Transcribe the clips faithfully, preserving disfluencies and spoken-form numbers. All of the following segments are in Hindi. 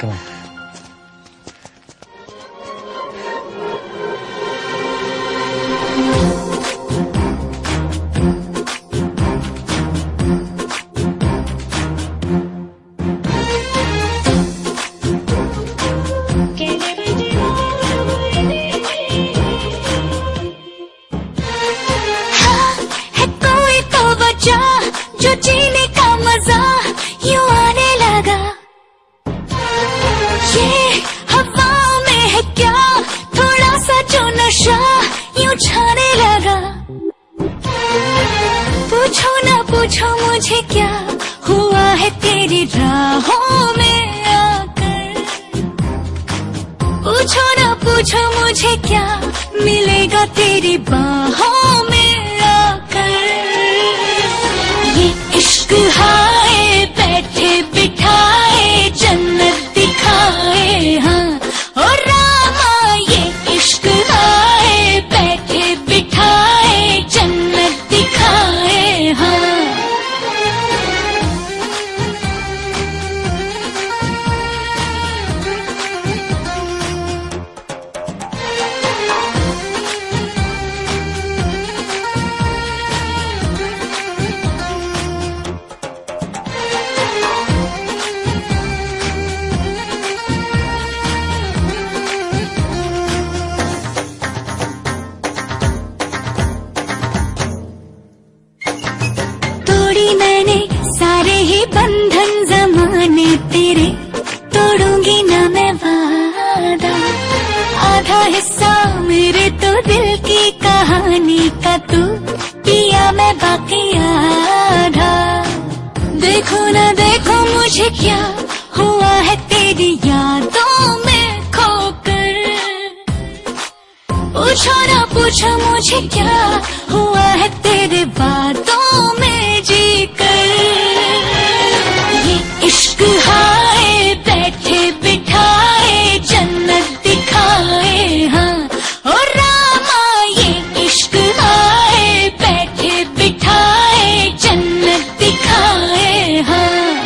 Come on. जो जीने का मजा यूं आने लगा, ये हवा में है क्या थोड़ा सा जो नशा यूं छाने लगा। पूछो ना पूछो मुझे क्या हुआ है तेरी राहों में आकर, पूछो ना पूछो मुझे क्या मिलेगा तेरी बाहों में आकर। ये इश्क हाय बैठे बिठाए जन्नत दिखाए, हाँ और रामा ये इश्क हाय बैठे बिठाए जन्नत दिखाए, हाँ। मैंने सारे ही बंधन जमाने तेरे, तोड़ूंगी ना मैं वादा। आधा हिस्सा मेरे तो दिल की कहानी का तू पिया मैं बाकी आधा। देखो ना देखो मुझे क्या हुआ है तेरी यादों में खोकर, पूछो ना पूछो मुझे क्या हुआ है तेरे बातों में जीकर। ये इश्क हाय बैठे बिठाए जन्नत दिखाए, हाँ और रामा ये इश्क हाय बैठे बिठाए जन्नत दिखाए, हाँ।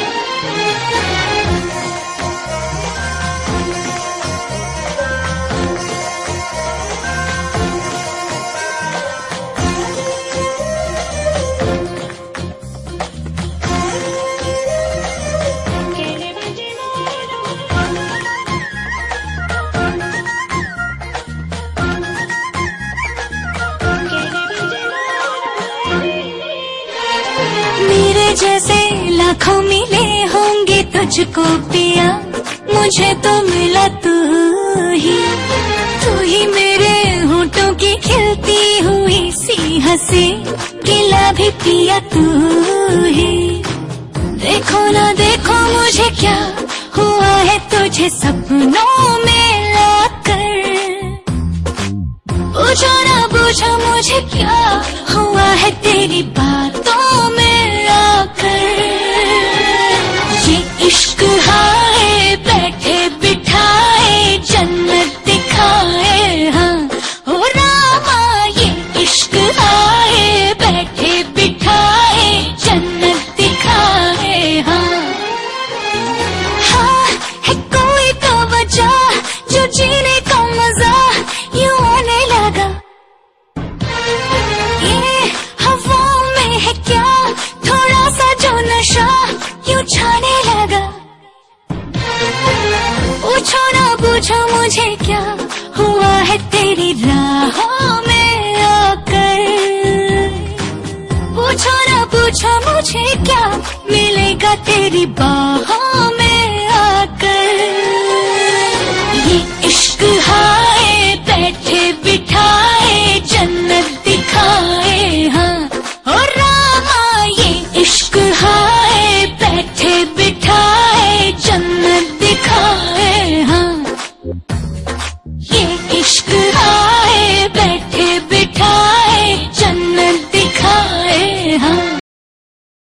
मेरे जैसे लाखों मिले होंगे तुझको पिया, मुझे तो मिला तू ही। तू ही मेरे होठों की खिलती हुई सी हंसी, गिला भी पिया तू ही। देखो ना देखो मुझे क्या हुआ है तुझे सपनों में लाकर, पूछो ना पूछो मुझे क्या हुआ है तेरी बातों में आकर। ये इश्क हाय बैठे बिठाए जन्नत दिखाए, हाँ ओ रामा ये इश्क हाय बैठे बिठाए जन्नत दिखाए, हाँ। हाँ है कोई तो वजह जो जीने का मजा यूं आने लगा, ये हवा में है क्या थोड़ा सा जो नशा यूं छाने लगा। पूछो ना पूछो मुझे क्या हुआ है तेरी राहों में आकर, पूछो ना पूछो मुझे क्या मिलेगा तेरी बाहों में आकर। ये इश्क हाय बैठे बिठाए जन्नत दिखाए, हाँ और रामा ये इश्क हाय बैठे बिठाए जन्नत दिखाए।